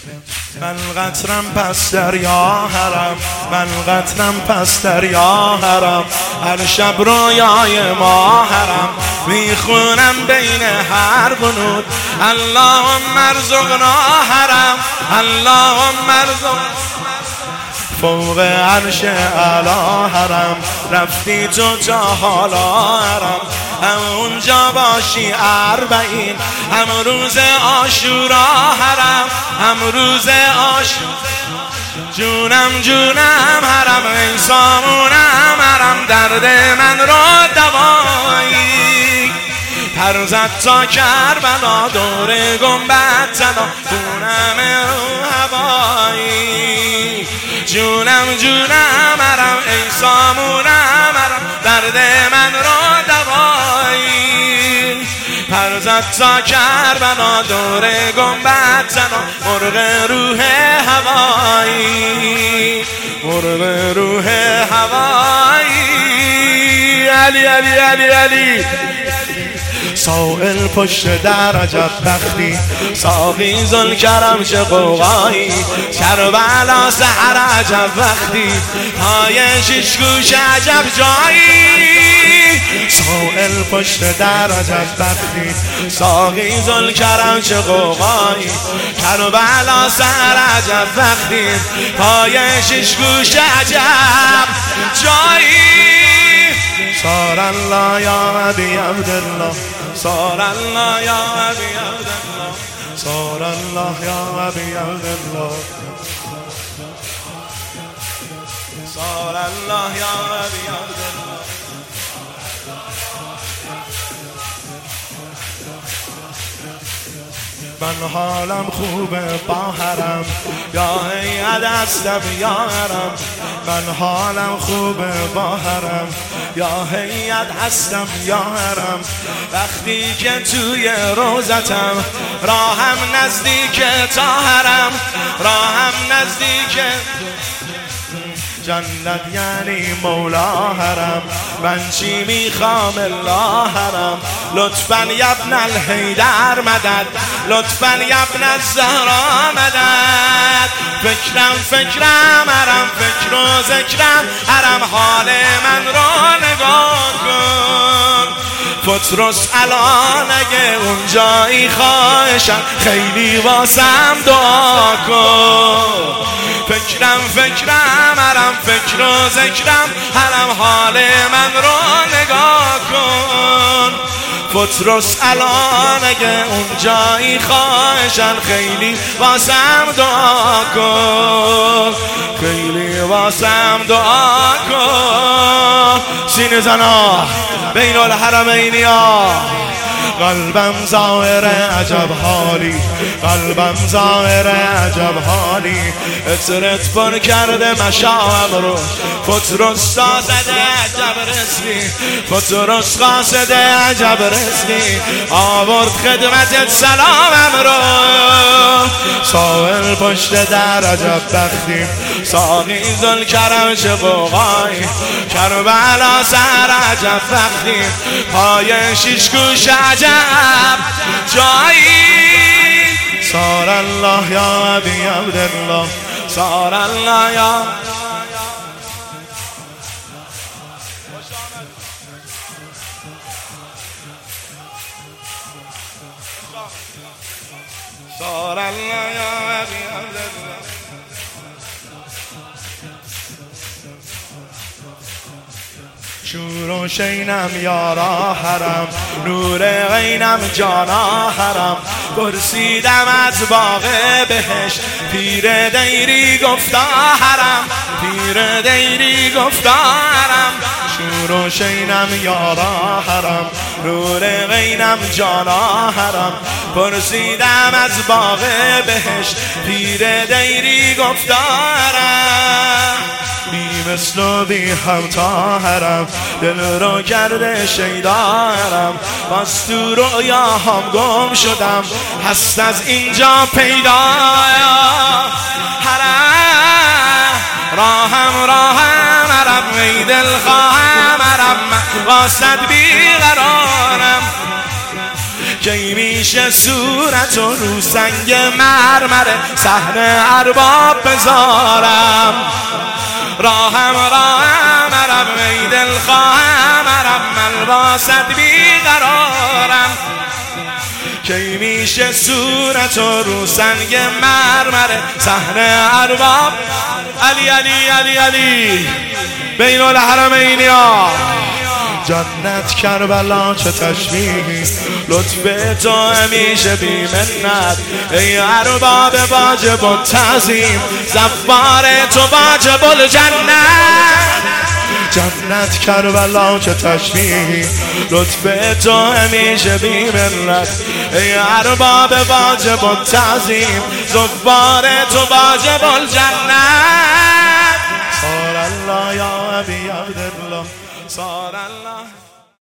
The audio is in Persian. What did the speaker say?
من قطرم پس دریا حرم، من قطرم پس دریا حرم، هر شب رویای ما حرم، میخونم بین هر قنوت اللهم ارزقنا حرم، اللهم ارزقنا فوق عرش اعلا حرم، رفتی تو تا حالا حرم، هم اونجا باشی اربعین، هم روز عاشورا حرم، هم روز عاشورا جونم جونم حرم، ای سامونم حرم، درد من رو دوایی پر زد تا کربلا، دور گنبد زدا خونم رو هوایی، جونم جونم حرم، ای سامونم حرم، درد من رو دوایی پر زد تا کربلا، دور گنبد زدا مرغ روح هوایی، مرغ روح هوایی. علی علی علی علی سائل پشت در عجب بختی، ساقی ذوالکرم چه قوقایی، کربلا سحر عجب وقتی، پای شش گوش عجب جایی، سائل پشت در عجب بختی، ساقی ذوالکرم چه قوقایی، کربلا سحر عجب وقتی، پای شش گوش عجب جایی. صار الله یا ابی عبدالله، صار الله یا ابی عبدالله، صار الله یا ابی عبدالله، صار الله یا ابی عبدالله. من حالم خوبه با حرم، یا هیئت هستم یا حرم، من حالم خوبه با حرم، یا هیئت هستم یا حرم، وقتی که توی روزتم، راهم نزدیک تا حرم، راهم نزدیک جنت یعنی مولا حرم، من چی میخوام الا حرم، لطفاً یبن الحیدر مدد، لطفاً یبن الزهرا مدد، فکرم حرم، فکر و ذکرم حرم، حال من رو نگاه کن، پتروس الان اگه اونجایی خواهشم، خیلی واسم دعا کن، فکرم حرم، فکر و ذکرم حرم، حال من رو نگاه کن، پتروس الان اگه اونجایی خواهشن، خیلی واسم دعا کن، خیلی واسم دعا کن. سینه زنا بین الحرمینیا، قلبم زائر عجب حالی، قلبم زائر عجب حالی، اطرت پر کرده مشام رو، پتروس زاده عجب رزقی، پتروس قاصده عجب رزقی، آورد خدمتت سلامم رو، سائل پشت در عجب بختی، ساقی ذوالکرم چه قوقایی، کربلا سحر عجب وقتی، پای شش گوش عجب جایی. صار الله یا ابی عبدالله، صار الله یا صار الله یا ابی عبدالله. شور و شینم یارا حرم، نور غینم جانا حرم، پرسیدم از باغ بهشت، پیر دیری گفتا حرم، پیر دیری گفتا حرم، شور و شینم یارا حرم، نور غینم جانا حرم، پرسیدم از باغ بهشت، پیر دیری گفتا حرم، بی مثل و بی همتا حرم، دل رو کرده شیدا حرم، باز تو رویا هم گم شدم، هست از اینجا پیدا حرم، راهم حرم، ای دل خواهم حرم، قاصد بیقرارم، کی میشه صورت و رو سنگ مرمر صحن ارباب بذارم. راهم عرب ای دل خواهم عرب من واسد بیقرارم. کی میشه صورت و رو سنگ مرمر صحن ارباب. علی علی علی علی بین الحرمین یا جنت کربلا چه تشبیهی لطف تو همیشه بی منت ای ارباب واجب و تعظیم زفار تو واجب الجنت. جنت کربلا چه تشبیهی لطف تو همیشه بی منت ای ارباب واجب و تعظیم زفار تو واجب الجنت. صار الله یا ابی عبدالله صار الله